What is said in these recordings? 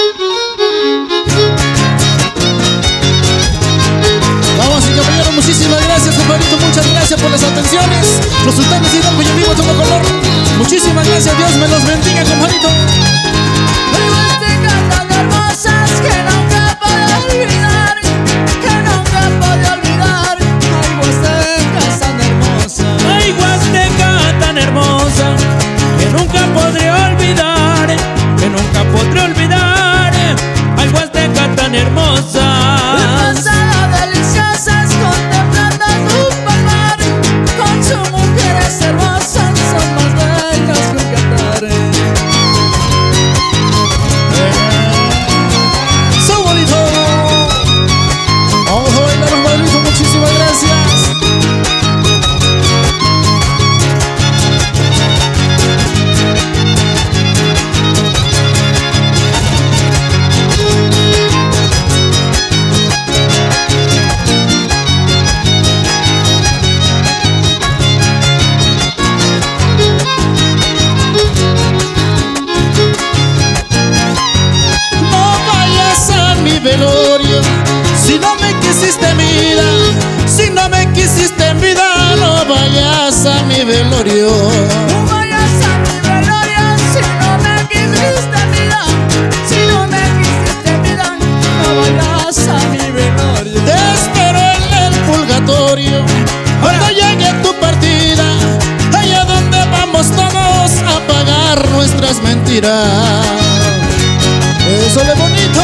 Vamos, y caballero, muchísimas gracias, compadrito. Muchas gracias por las atenciones. Los sultanes de Hidalgo y en vivo a todo color. Muchísimas gracias, Dios me los bendiga, compadrito. Tan hermosas que nunca podré olvidar, que nunca podré olvidar. Ay, Huasteca tan hermosa. Ay, Huasteca tan hermosa, que nunca podré olvidar, que nunca podré olvidar. Ay, Huasteca tan hermosa. Pasada deliciosas contemplando tu palmar, con sus mujeres hermosas, son más bellas que un cantar. ¡So bonito! Vamos a bailar, compadrito. Muchísimas gracias. Velorio, si no me quisiste en vida, si no me quisiste en vida, no vayas a mi velorio. No vayas a mi velorio si no me quisiste en vida, si no me quisiste en vida, no vayas a mi velorio. Te espero en el purgatorio, cuando llegue tu partida, allá donde vamos todos a pagar nuestras mentiras. Eso es bonito.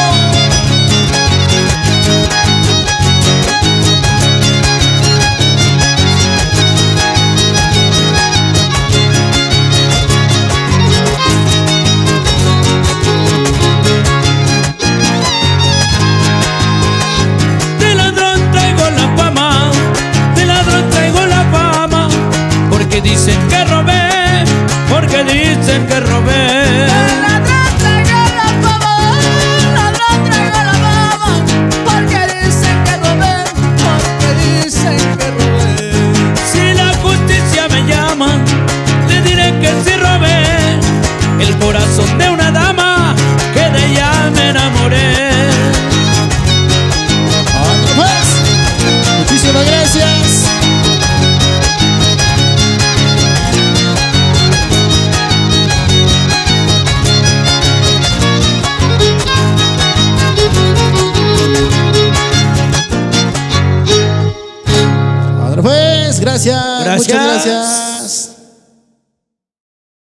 Dicen que robé, porque dicen que robé. El ladrón traigo la fama, el ladrón traigo la fama, porque dicen que robé, porque dicen que robé. Si la justicia me llama, le diré que sí robé el corazón de una dama que de ella me enamoré. Pues, muchísimas gracias. Pues, gracias. Muchas gracias.